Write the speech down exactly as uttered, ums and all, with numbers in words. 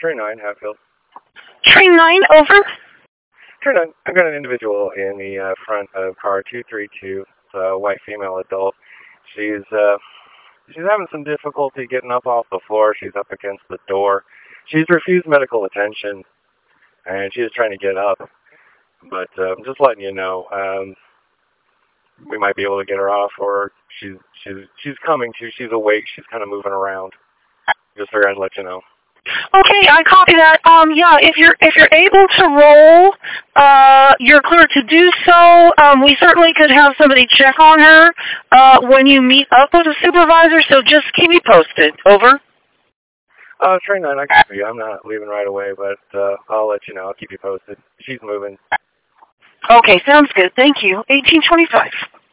Train nine, Hatfield. Train nine, over. Train nine, I've got an individual in the uh, front of car two three two. It's a white female adult. She's uh, she's having some difficulty getting up off the floor. She's up against the door. She's refused medical attention, and she's trying to get up. But uh, I'm just letting you know, um, we might be able to get her off, or she's she's she's coming to. She's awake. She's kind of moving around. Just figured I'd let you know. Okay, I copy that. Um, yeah, if you're if you're able to roll, uh, you're clear to do so. Um, we certainly could have somebody check on her uh, when you meet up with a supervisor. So just keep me posted. Over. Uh, train nine, I copy you. I'm not leaving right away, but uh, I'll let you know. I'll keep you posted. She's moving. Okay, sounds good. Thank you. eighteen twenty-five.